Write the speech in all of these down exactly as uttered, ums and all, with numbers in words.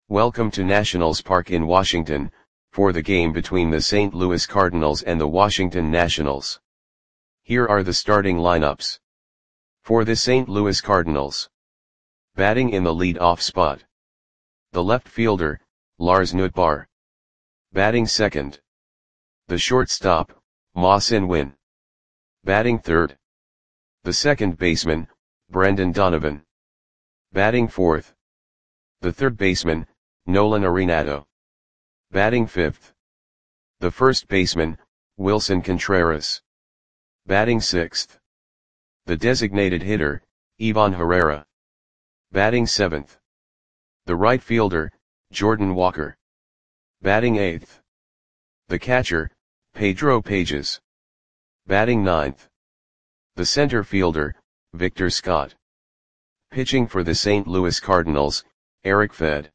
Welcome to Nationals Park in Washington, for the game between the Saint Louis Cardinals and the Washington Nationals. Here are the starting lineups. For the Saint Louis Cardinals. Batting in the lead-off spot. The left fielder, Lars Nootbaar. Batting second. The shortstop, Ma Sein-Win. Batting third. The second baseman, Brendan Donovan. Batting fourth. The third baseman, Nolan Arenado. Batting fifth. The first baseman, Willson Contreras. Batting sixth. The designated hitter, Ivan Herrera. Batting seventh. The right fielder, Jordan Walker. Batting eighth. The catcher, Pedro Pages. Batting ninth. The center fielder, Victor Scott. Pitching for the Saint Louis Cardinals, Eric Fed.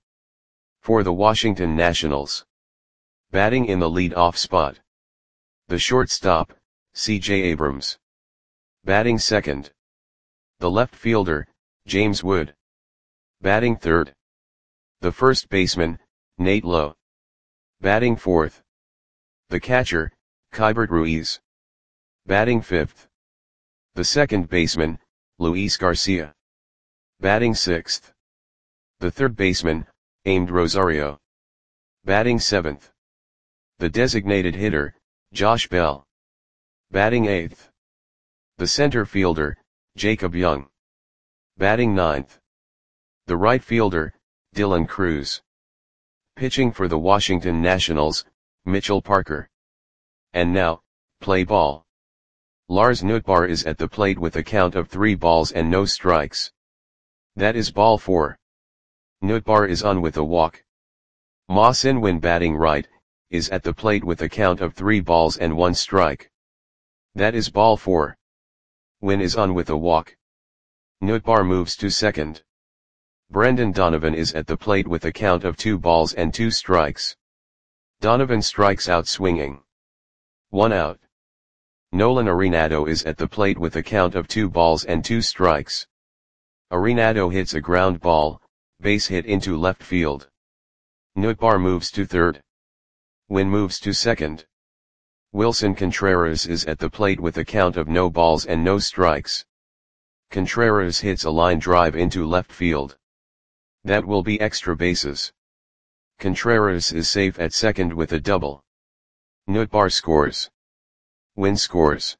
For the Washington Nationals. Batting in the lead-off spot. The shortstop, C J Abrams. Batting second. The left fielder, James Wood. Batting third. The first baseman, Nate Lowe. Batting fourth. The catcher, Keibert Ruiz. Batting fifth. The second baseman, Luis Garcia. Batting sixth. The third baseman, Amed Rosario. Batting seventh. The designated hitter, Josh Bell. Batting eighth. The center fielder, Jacob Young. Batting ninth. The right fielder, Dylan Cruz. Pitching for the Washington Nationals, Mitchell Parker. And now, play ball. Lars Nootbaar is at the plate with a count of three balls and no strikes. That is ball four. Nootbaar is on with a walk. Ma Sein-Win batting right, is at the plate with a count of three balls and one strike. That is ball four. Win is on with a walk. Nootbaar moves to second. Brendan Donovan is at the plate with a count of two balls and two strikes. Donovan strikes out swinging. One out. Nolan Arenado is at the plate with a count of two balls and two strikes. Arenado hits a ground ball, base hit into left field. Nootbaar moves to third. Win moves to second. Willson Contreras is at the plate with a count of no balls and no strikes. Contreras hits a line drive into left field. That will be extra bases. Contreras is safe at second with a double. Nootbaar scores. Win scores.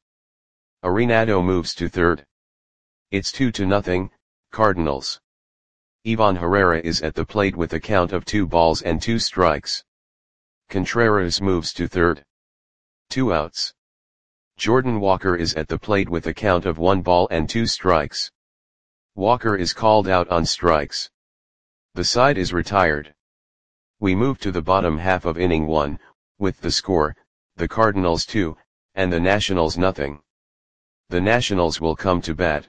Arenado moves to third. It's two to nothing, Cardinals. Ivan Herrera is at the plate with a count of two balls and two strikes. Contreras moves to third. Two outs. Jordan Walker is at the plate with a count of one ball and two strikes. Walker is called out on strikes. The side is retired. We move to the bottom half of inning one, with the score, the Cardinals two, and the Nationals nothing. The Nationals will come to bat.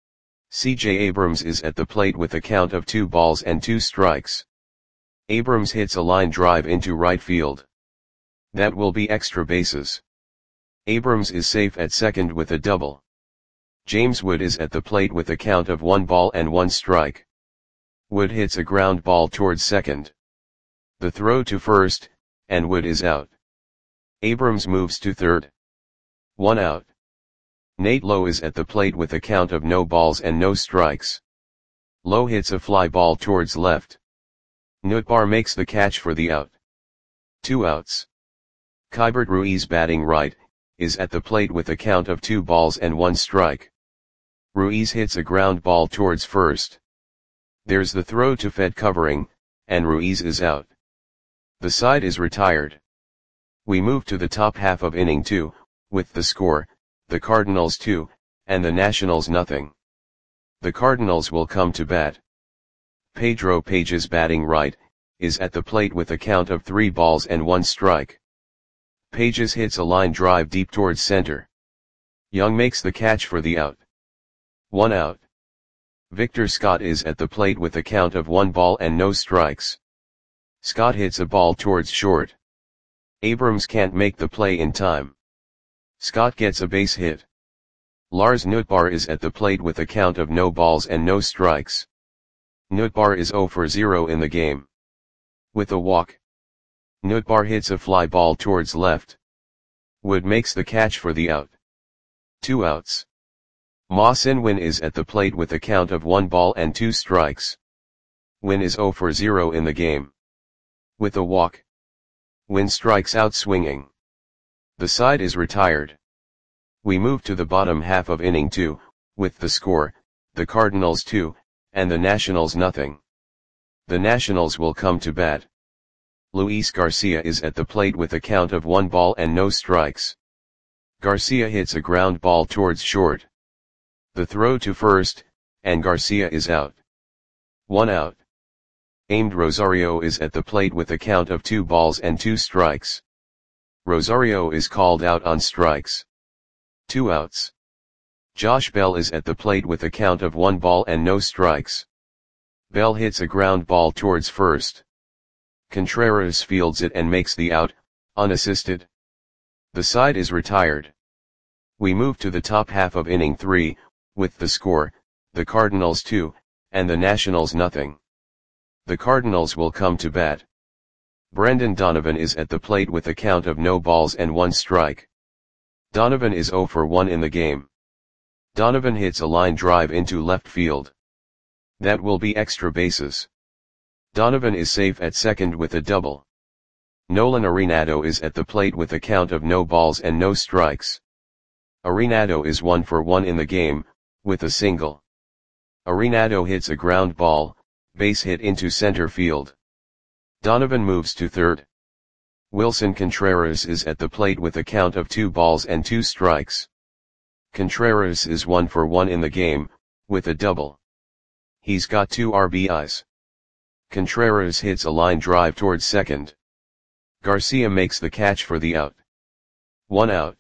C J Abrams is at the plate with a count of two balls and two strikes. Abrams hits a line drive into right field. That will be extra bases. Abrams is safe at second with a double. James Wood is at the plate with a count of one ball and one strike. Wood hits a ground ball towards second. The throw to first, and Wood is out. Abrams moves to third. One out. Nate Lowe is at the plate with a count of no balls and no strikes. Lowe hits a fly ball towards left. Nootbaar makes the catch for the out. Two outs. Keibert Ruiz batting right, is at the plate with a count of two balls and one strike. Ruiz hits a ground ball towards first. There's the throw to Fed covering, and Ruiz is out. The side is retired. We move to the top half of inning two, with the score, the Cardinals two, and the Nationals nothing. The Cardinals will come to bat. Pedro Pages batting right, is at the plate with a count of three balls and one strike. Pages hits a line drive deep towards center. Young makes the catch for the out. One out. Victor Scott is at the plate with a count of one ball and no strikes. Scott hits a ball towards short. Abrams can't make the play in time. Scott gets a base hit. Lars Nootbaar is at the plate with a count of no balls and no strikes. Nootbaar is zero for zero in the game. With a walk, Nootbaar hits a fly ball towards left. Wood makes the catch for the out. Two outs. Ma Sin-win is at the plate with a count of one ball and two strikes. Win is zero for zero in the game. With a walk, Win strikes out swinging. The side is retired. We move to the bottom half of inning two, with the score, the Cardinals two, and the Nationals nothing. The Nationals will come to bat. Luis Garcia is at the plate with a count of one ball and no strikes. Garcia hits a ground ball towards short. The throw to first, and Garcia is out. One out. Aimed Rosario is at the plate with a count of two balls and two strikes. Rosario is called out on strikes. Two outs. Josh Bell is at the plate with a count of one ball and no strikes. Bell hits a ground ball towards first. Contreras fields it and makes the out, unassisted. The side is retired. We move to the top half of inning three, with the score, the Cardinals two, and the Nationals nothing. The Cardinals will come to bat. Brendan Donovan is at the plate with a count of no balls and one strike. Donovan is zero for one in the game. Donovan hits a line drive into left field. That will be extra bases. Donovan is safe at second with a double. Nolan Arenado is at the plate with a count of no balls and no strikes. Arenado is one for one in the game, with a single. Arenado hits a ground ball, base hit into center field. Donovan moves to third. Wilson Contreras is at the plate with a count of two balls and two strikes. Contreras is one for one in the game, with a double. He's got two R B Is. Contreras hits a line drive towards second. Garcia makes the catch for the out. One out.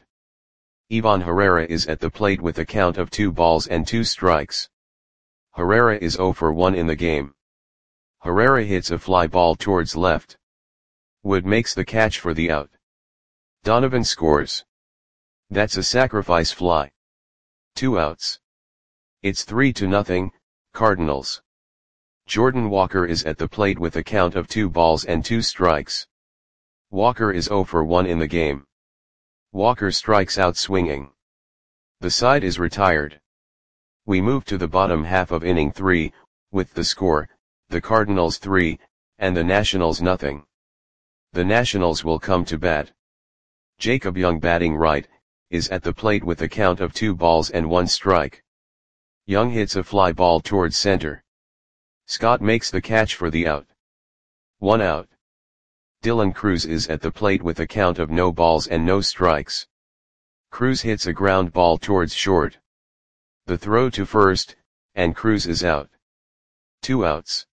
Ivan Herrera is at the plate with a count of two balls and two strikes. Herrera is zero for one in the game. Herrera hits a fly ball towards left. Wood makes the catch for the out. Donovan scores. That's a sacrifice fly. Two outs. It's three to nothing, Cardinals. Jordan Walker is at the plate with a count of two balls and two strikes. Walker is zero for one in the game. Walker strikes out swinging. The side is retired. We move to the bottom half of inning three, with the score, the Cardinals three, and the Nationals nothing. The Nationals will come to bat. Jacob Young batting right, is at the plate with a count of two balls and one strike. Young hits a fly ball towards center. Scott makes the catch for the out. One out. Dylan Cruz is at the plate with a count of no balls and no strikes. Cruz hits a ground ball towards short. The throw to first, and Cruz is out. Two outs.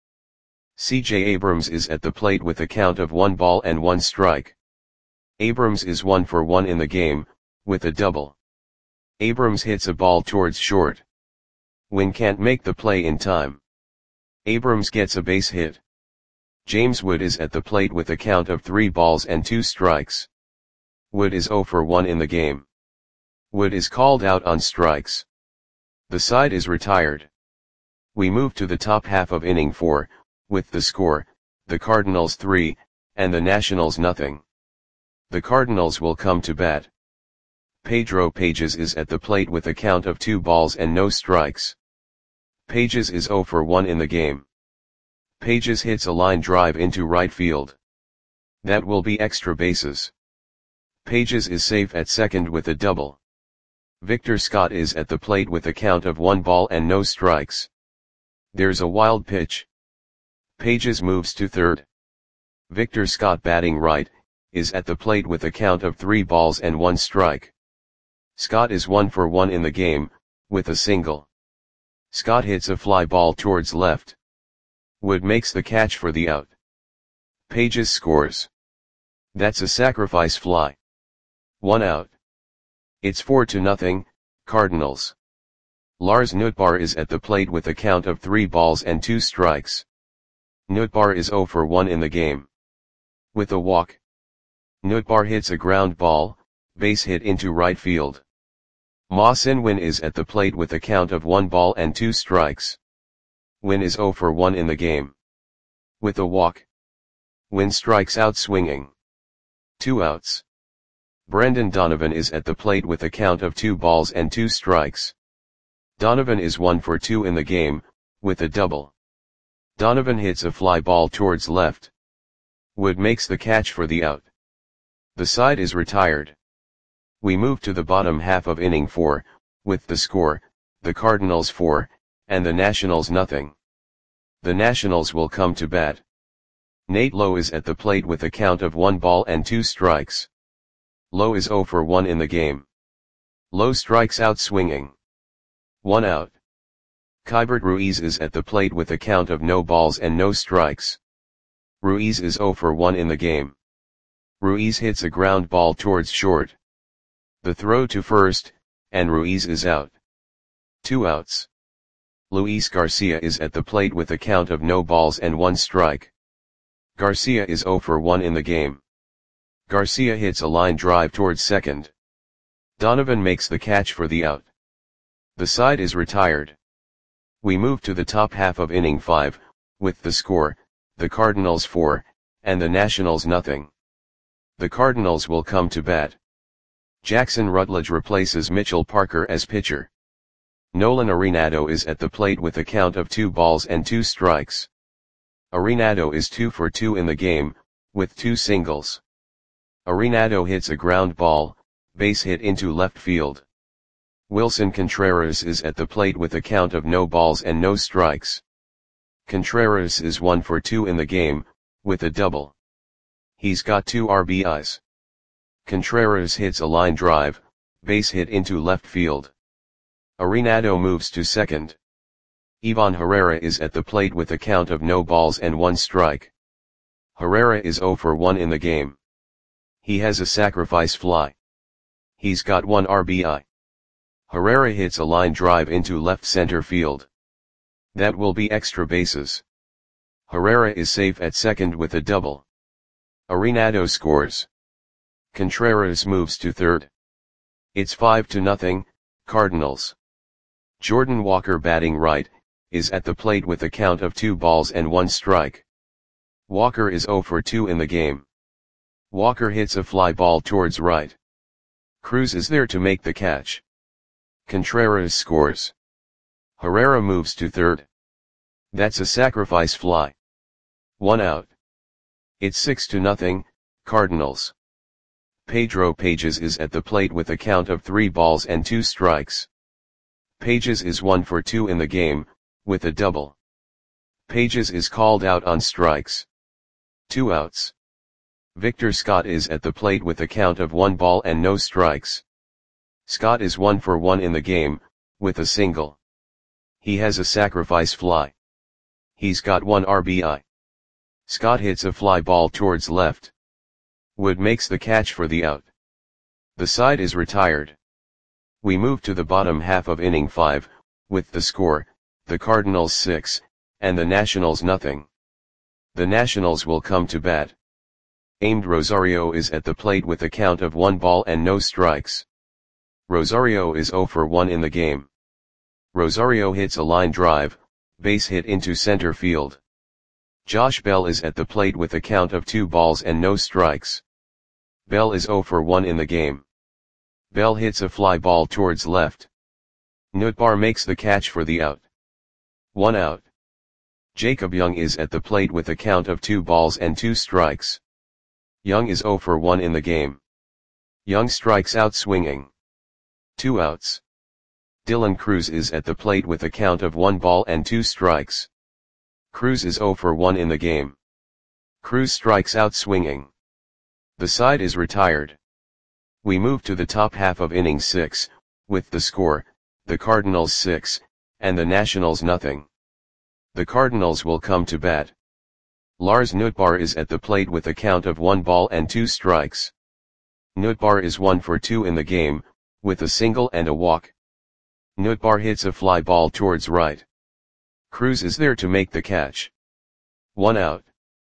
C J Abrams is at the plate with a count of one ball and one strike. Abrams is one for one in the game, with a double. Abrams hits a ball towards short. Win can't make the play in time. Abrams gets a base hit. James Wood is at the plate with a count of three balls and two strikes. Wood is zero for one in the game. Wood is called out on strikes. The side is retired. We move to the top half of inning four, with the score, the Cardinals three, and the Nationals nothing. The Cardinals will come to bat. Pedro Pages is at the plate with a count of two balls and no strikes. Pages is zero for one in the game. Pages hits a line drive into right field. That will be extra bases. Pages is safe at second with a double. Victor Scott is at the plate with a count of one ball and no strikes. There's a wild pitch. Pages moves to third. Victor Scott batting right, is at the plate with a count of three balls and one strike. Scott is one for one in the game, with a single. Scott hits a fly ball towards left. Wood makes the catch for the out. Pages scores. That's a sacrifice fly. One out. It's four to nothing, Cardinals. Lars Nootbaar is at the plate with a count of three balls and two strikes. Nootbaar is zero for one in the game. With a walk. Nootbaar hits a ground ball, base hit into right field. Ma Sin-win is at the plate with a count of one ball and two strikes. Win is zero for one in the game. With a walk. Win strikes out swinging. Two outs. Brendan Donovan is at the plate with a count of two balls and two strikes. Donovan is one for two in the game, with a double. Donovan hits a fly ball towards left. Wood makes the catch for the out. The side is retired. We move to the bottom half of inning four, with the score, the Cardinals four, and the Nationals nothing. The Nationals will come to bat. Nate Lowe is at the plate with a count of one ball and two strikes. Lowe is oh for one in the game. Lowe strikes out swinging. One out. Keibert Ruiz is at the plate with a count of no balls and no strikes. Ruiz is oh for one in the game. Ruiz hits a ground ball towards short. The throw to first, and Ruiz is out. Two outs. Luis Garcia is at the plate with a count of no balls and one strike. Garcia is oh for one in the game. Garcia hits a line drive towards second. Donovan makes the catch for the out. The side is retired. We move to the top half of inning five, with the score, the Cardinals four, and the Nationals nothing. The Cardinals will come to bat. Jackson Rutledge replaces Mitchell Parker as pitcher. Nolan Arenado is at the plate with a count of two balls and two strikes. Arenado is two for two in the game, with two singles. Arenado hits a ground ball, base hit into left field. Wilson Contreras is at the plate with a count of no balls and no strikes. Contreras is one for two in the game, with a double. He's got two R B Is. Contreras hits a line drive, base hit into left field. Arenado moves to second. Ivan Herrera is at the plate with a count of no balls and one strike. Herrera is oh for one in the game. He has a sacrifice fly. He's got one R B I. Herrera hits a line drive into left center field. That will be extra bases. Herrera is safe at second with a double. Arenado scores. Contreras moves to third. It's five to nothing, Cardinals. Jordan Walker batting right, is at the plate with a count of two balls and one strike. Walker is oh for two in the game. Walker hits a fly ball towards right. Cruz is there to make the catch. Contreras scores. Herrera moves to third. That's a sacrifice fly. One out. It's six to nothing, Cardinals. Pedro Pages is at the plate with a count of three balls and two strikes. Pages is one for two in the game, with a double. Pages is called out on strikes. Two outs. Victor Scott is at the plate with a count of one ball and no strikes. Scott is one for one in the game, with a single. He has a sacrifice fly. He's got one R B I. Scott hits a fly ball towards left. Wood makes the catch for the out. The side is retired. We move to the bottom half of inning five, with the score, the Cardinals six, and the Nationals nothing. The Nationals will come to bat. Aimed Rosario is at the plate with a count of one ball and no strikes. Rosario is oh for one in the game. Rosario hits a line drive, base hit into center field. Josh Bell is at the plate with a count of two balls and no strikes. Bell is oh for one in the game. Bell hits a fly ball towards left. Nootbaar makes the catch for the out. One out. Jacob Young is at the plate with a count of two balls and two strikes. Young is oh for one in the game. Young strikes out swinging. Two outs. Dylan Cruz is at the plate with a count of one ball and two strikes. Cruz is oh for one in the game. Cruz strikes out swinging. The side is retired. We move to the top half of inning six, with the score, the Cardinals six, and the Nationals nothing. The Cardinals will come to bat. Lars Nootbaar is at the plate with a count of one ball and two strikes. Nootbaar is one for two in the game, with a single and a walk. Nootbaar hits a fly ball towards right. Cruz is there to make the catch. One out.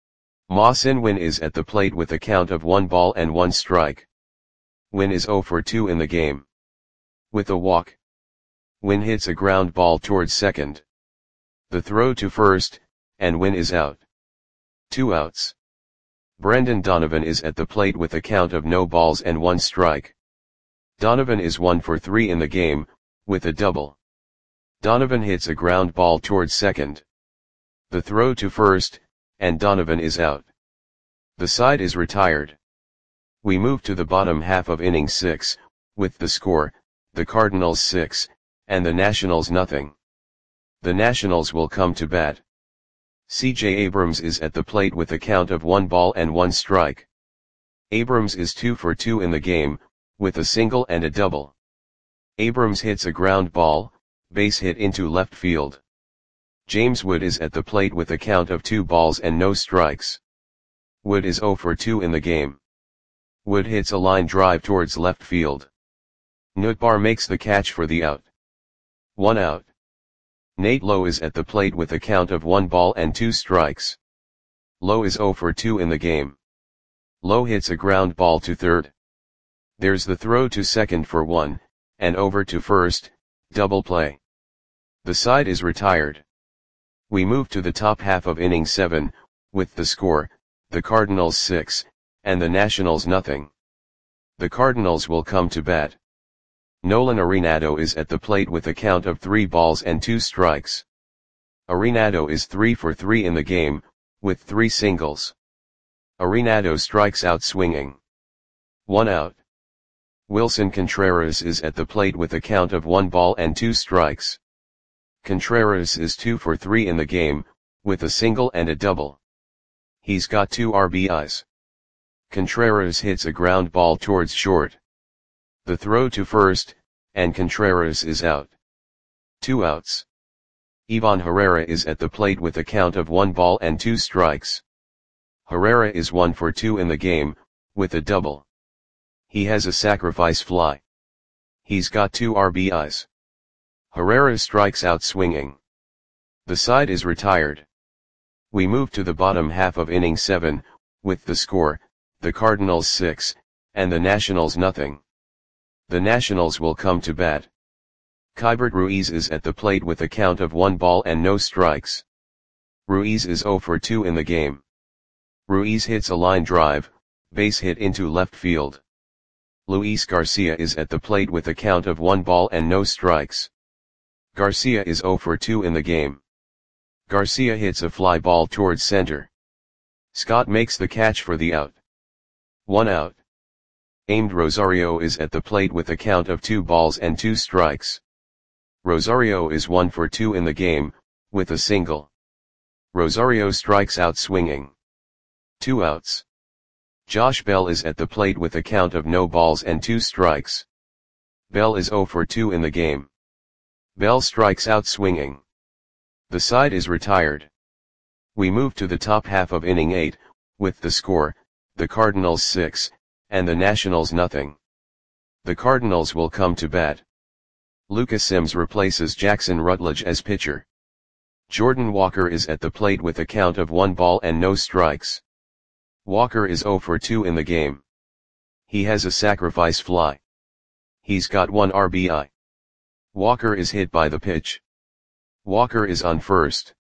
Ma Sin-Win is at the plate with a count of one ball and one strike. Win is oh for two in the game. With a walk. Win hits a ground ball towards second. The throw to first, and Win is out. Two outs. Brendan Donovan is at the plate with a count of no balls and one strike. Donovan is one for three in the game, with a double. Donovan hits a ground ball towards second. The throw to first, and Donovan is out. The side is retired. We move to the bottom half of inning six, with the score, the Cardinals six, and the Nationals nothing. The Nationals will come to bat. C J Abrams is at the plate with a count of one ball and one strike. Abrams is two for two in the game, with a single and a double. Abrams hits a ground ball, base hit into left field. James Wood is at the plate with a count of two balls and no strikes. Wood is zero for two in the game. Wood hits a line drive towards left field. Nootbaar makes the catch for the out. One out. Nate Lowe is at the plate with a count of one ball and two strikes. Lowe is zero for two in the game. Lowe hits a ground ball to third. There's the throw to second for one, and over to first, double play. The side is retired. We move to the top half of inning seven, with the score, the Cardinals six, and the Nationals nothing. The Cardinals will come to bat. Nolan Arenado is at the plate with a count of three balls and two strikes. Arenado is three for three in the game, with three singles. Arenado strikes out swinging. One out. Wilson Contreras is at the plate with a count of one ball and two strikes. Contreras is two for three in the game, with a single and a double. He's got two R B Is. Contreras hits a ground ball towards short. The throw to first, and Contreras is out. Two outs. Ivan Herrera is at the plate with a count of one ball and two strikes. Herrera is one for two in the game, with a double. He has a sacrifice fly. He's got two R B Is. Herrera strikes out swinging. The side is retired. We move to the bottom half of inning seven, with the score, the Cardinals six, and the Nationals nothing. The Nationals will come to bat. Keibert Ruiz is at the plate with a count of one ball and no strikes. Ruiz is zero for two in the game. Ruiz hits a line drive, base hit into left field. Luis Garcia is at the plate with a count of one ball and no strikes. Garcia is zero for two in the game. Garcia hits a fly ball towards center. Scott makes the catch for the out. One out. Aimed Rosario is at the plate with a count of two balls and two strikes. Rosario is one for two in the game, with a single. Rosario strikes out swinging. Two outs. Josh Bell is at the plate with a count of no balls and two strikes. Bell is zero for two in the game. Bell strikes out swinging. The side is retired. We move to the top half of inning eight, with the score, the Cardinals six, and the Nationals nothing. The Cardinals will come to bat. Lucas Sims replaces Jackson Rutledge as pitcher. Jordan Walker is at the plate with a count of one ball and no strikes. Walker is zero for two in the game. He has a sacrifice fly. He's got one R B I. Walker is hit by the pitch. Walker is on first.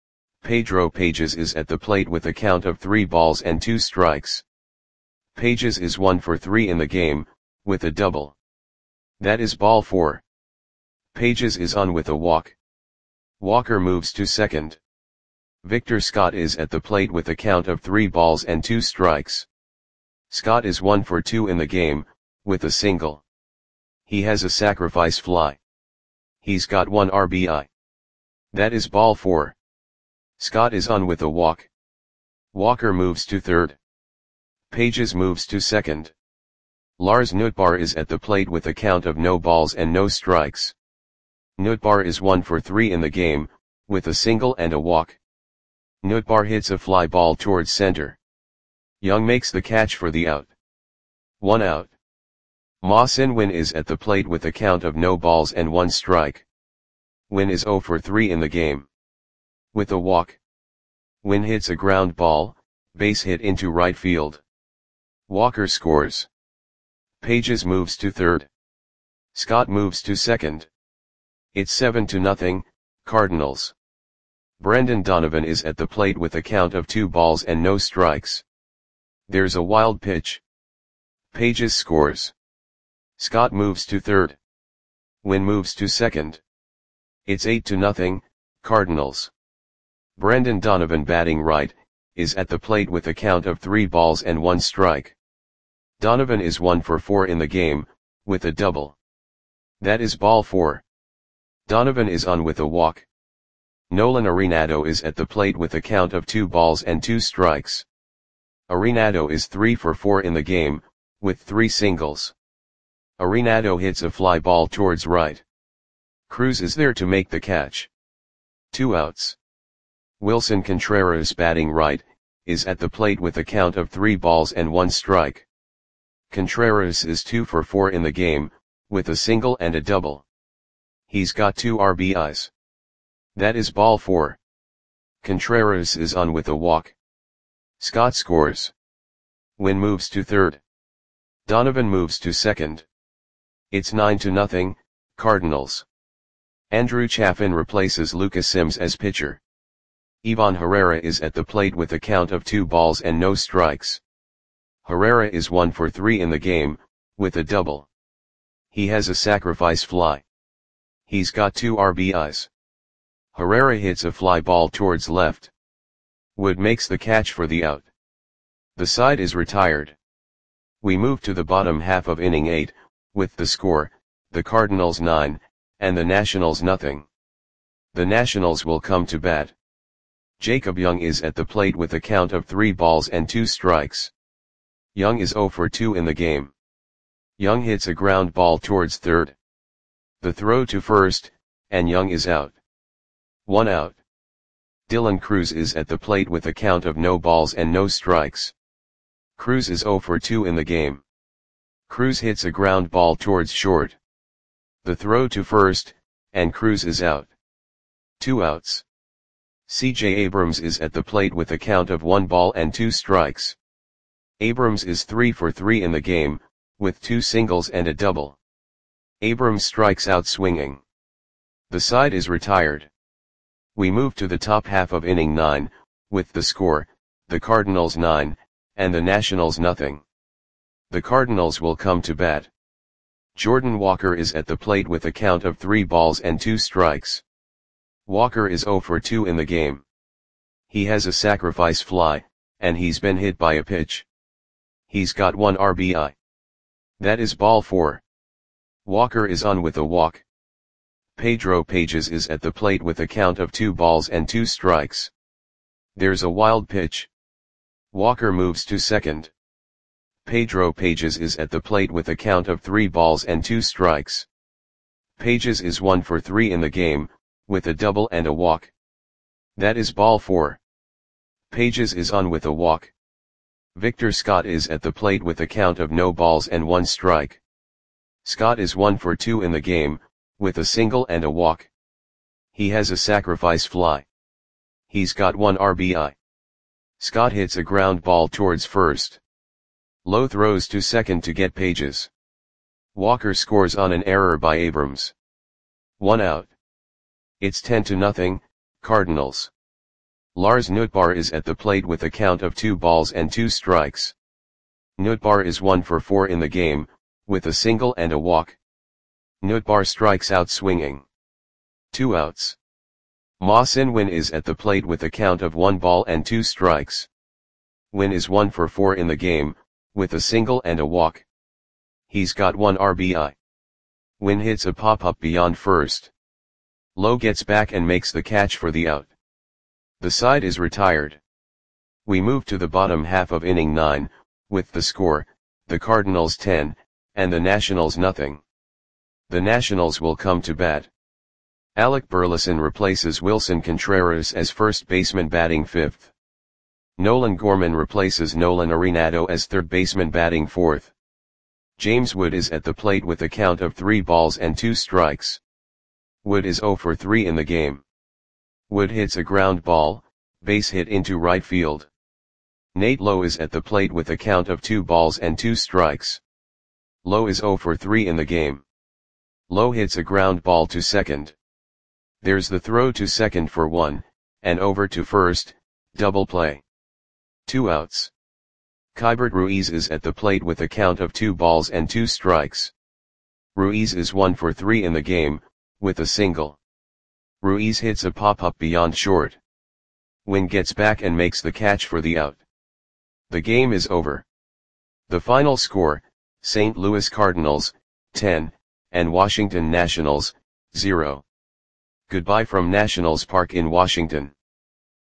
Pedro Pages is at the plate with a count of three balls and two strikes. Pages is one for three in the game, with a double. That is ball four. Pages is on with a walk. Walker moves to second. Victor Scott is at the plate with a count of three balls and two strikes. Scott is one for two in the game, with a single. He has a sacrifice fly. He's got one R B I. That is ball four. Scott is on with a walk. Walker moves to third. Pages moves to second. Lars Nootbaar is at the plate with a count of no balls and no strikes. Nootbaar is one for three in the game, with a single and a walk. Nootbaar hits a fly ball towards center. Young makes the catch for the out. One out. Ma Sin-Win is at the plate with a count of no balls and one strike. Win is zero for three in the game. With a walk. Win hits a ground ball, base hit into right field. Walker scores. Pages moves to third. Scott moves to second. It's seven to nothing, Cardinals. Brendan Donovan is at the plate with a count of two balls and no strikes. There's a wild pitch. Pages scores. Scott moves to third. Wynn moves to second. It's eight to nothing, Cardinals. Brendan Donovan, batting right, is at the plate with a count of three balls and one strike. Donovan is one for four in the game, with a double. That is ball four. Donovan is on with a walk. Nolan Arenado is at the plate with a count of two balls and two strikes. Arenado is three for four in the game, with three singles. Arenado hits a fly ball towards right. Cruz is there to make the catch. Two outs. Wilson Contreras, batting right, is at the plate with a count of three balls and one strike. Contreras is two for four in the game, with a single and a double. He's got two R B Is. That is ball four. Contreras is on with a walk. Scott scores. Wynn moves to third. Donovan moves to second. It's nine to nothing, Cardinals. Andrew Chafin replaces Lucas Sims as pitcher. Ivan Herrera is at the plate with a count of two balls and no strikes. Herrera is one for three in the game, with a double. He has a sacrifice fly. He's got two R B Is. Herrera hits a fly ball towards left. Wood makes the catch for the out. The side is retired. We move to the bottom half of inning eight, with the score, the Cardinals nine, and the Nationals nothing. The Nationals will come to bat. Jacob Young is at the plate with a count of three balls and two strikes. Young is zero for two in the game. Young hits a ground ball towards third. The throw to first, and Young is out. One out. Dylan Cruz is at the plate with a count of no balls and no strikes. Cruz is zero for two in the game. Cruz hits a ground ball towards short. The throw to first, and Cruz is out. Two outs. C J Abrams is at the plate with a count of one ball and two strikes. Abrams is three for three in the game, with two singles and a double. Abrams strikes out swinging. The side is retired. We move to the top half of inning nine, with the score, the Cardinals nine, and the Nationals nothing. The Cardinals will come to bat. Jordan Walker is at the plate with a count of three balls and two strikes. Walker is zero for two in the game. He has a sacrifice fly, and he's been hit by a pitch. He's got one R B I. That is ball four. Walker is on with a walk. Pedro Pages is at the plate with a count of two balls and two strikes. There's a wild pitch. Walker moves to second. Pedro Pages is at the plate with a count of three balls and two strikes. Pages is one for three in the game, with a double and a walk. That is ball four. Pages is on with a walk. Victor Scott is at the plate with a count of no balls and one strike. Scott is one for two in the game, with a single and a walk. He has a sacrifice fly. He's got one R B I. Scott hits a ground ball towards first. Lowe throws to second to get Pages. Walker scores on an error by Abrams. One out. It's ten to nothing, Cardinals. Lars Nootbaar is at the plate with a count of two balls and two strikes. Nootbaar is one for four in the game, with a single and a walk. Nootbaar strikes out swinging. Two outs. Ma-Sin Win is at the plate with a count of one ball and two strikes. Win is one for four in the game, with a single and a walk. He's got one R B I. Win hits a pop-up beyond first. Lowe gets back and makes the catch for the out. The side is retired. We move to the bottom half of inning nine, with the score, the Cardinals ten, and the Nationals nothing. The Nationals will come to bat. Alec Burleson replaces Wilson Contreras as first baseman batting fifth. Nolan Gorman replaces Nolan Arenado as third baseman batting fourth. James Wood is at the plate with a count of three balls and two strikes. Wood is zero for three in the game. Wood hits a ground ball, base hit into right field. Nate Lowe is at the plate with a count of two balls and two strikes. Lowe is zero for three in the game. Lowe hits a ground ball to second. There's the throw to second for one, and over to first, double play. Two outs. Keibert Ruiz is at the plate with a count of two balls and two strikes. Ruiz is one for three in the game, with a single. Ruiz hits a pop-up beyond short. Wynn gets back and makes the catch for the out. The game is over. The final score, Saint Louis Cardinals, ten, and Washington Nationals, zero. Goodbye from Nationals Park in Washington.